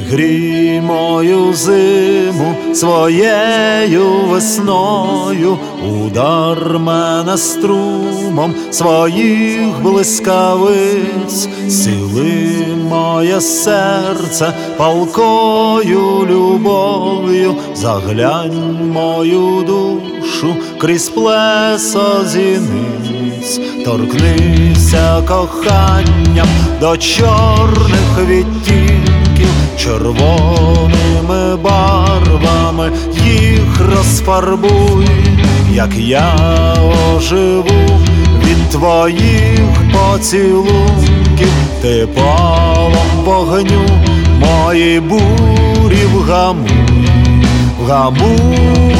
Зігрій мою зиму своєю весною, удар мене струмом своїх блискавиць, сили моє серце палкою любов'ю, заглянь мою душу крізь плесо зіниць, торкнися коханням до чорних відтінків, червоними барвами їх розфарбуй, як я оживу від твоїх поцілунків, ти полом вогню мої бурі вгамуй, вгамуй.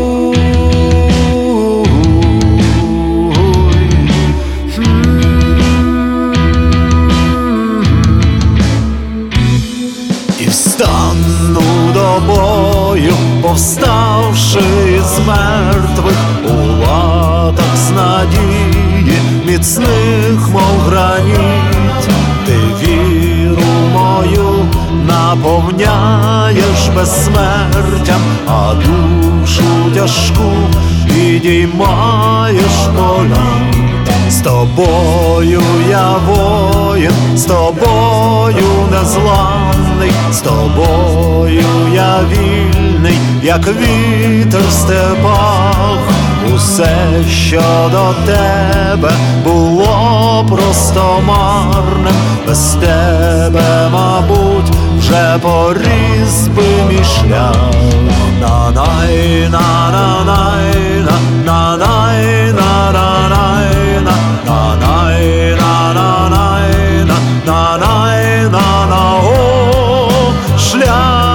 Стану до бою, повставши із мертвих, у латах з надії міцних, мов граніт. Ти віру мою наповняєш безсмертям, а душу тяжку підіймаєш політ. З тобою я воїн, з тобою незламний, з тобою я вільний, як вітер в степах. Усе, що до тебе було просто марним, без тебе, мабуть, вже поріс би мій шлях. На-най, на-на-най, на-на-най, на-на-най, на-най, на-на-най, на-най, на-на, о, шлях.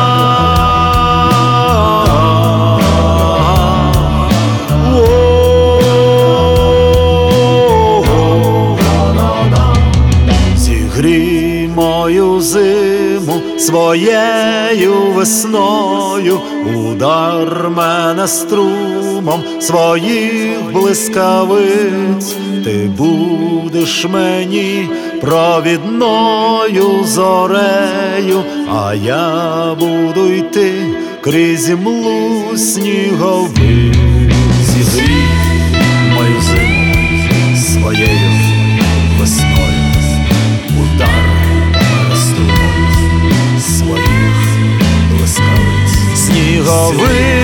Зігрій мою зиму своєю весною, удар мене струмом своїх блискавиць, ти будеш мені провідною зорею, а я буду йти крізь млу сніговиць. Зігрій мою зиму своєю весною, удар мене струмом своїх блискавиць. Сніговиць